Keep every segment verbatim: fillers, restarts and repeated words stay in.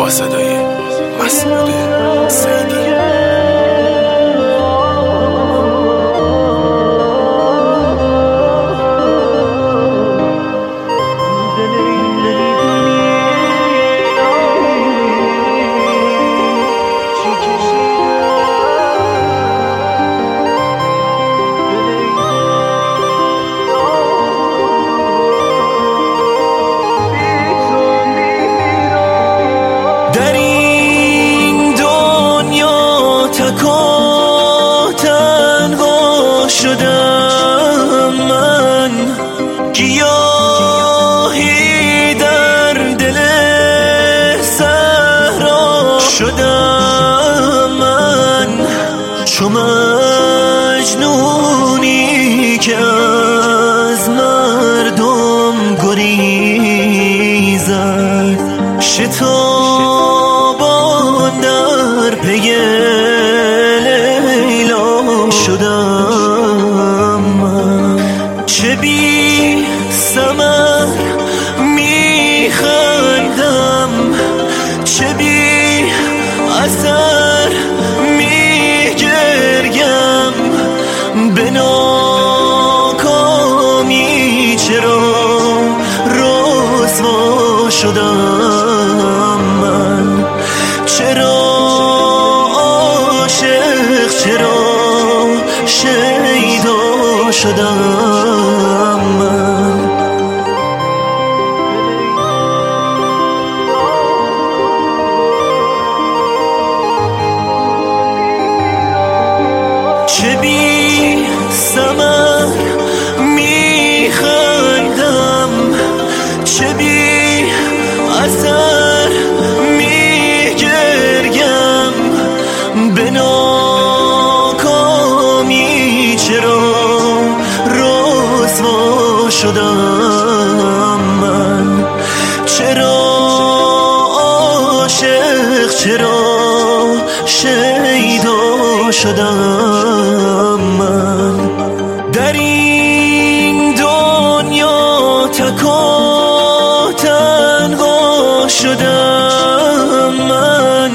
با صدای مسعود سیدی. شدم من گیاهی در دل صحرا، شدم من چو مجنونی که از مردم گریزد، شتابان در پی لیلا شدم. چه بی ثمر میخندم، چه بی اثر میگریم، به ناکامی چرا رسوا شدم من، چرا عاشق، چرا شیدا شدم من. چه بی ثمر میخندم، چه بی اثر میگریم، به ناکامی چرا رسوا شدم من، چرا عاشق، چرا شیدا شدم من. در این دنیا تک و تنها شدم من،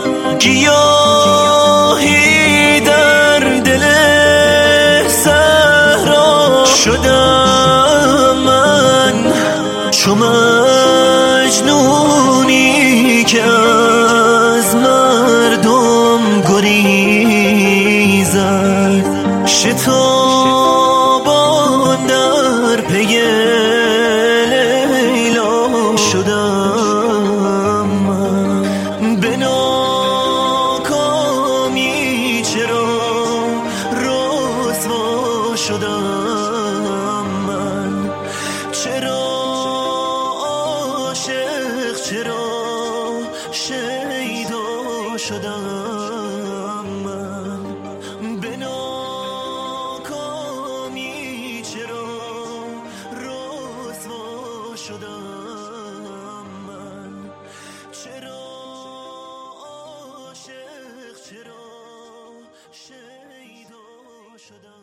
گیاهی در دل صحرا شدم من، چو مجنونی که از مردم گریزد، شتابان در پی لیلا شدم من، به ناکامی چرا رسوا شدم من، چرا عاشق، چرا شیدا شدم من، به ناکامی چرا رسوا شدم من، چرا عاشق، چرا شیدا شدم.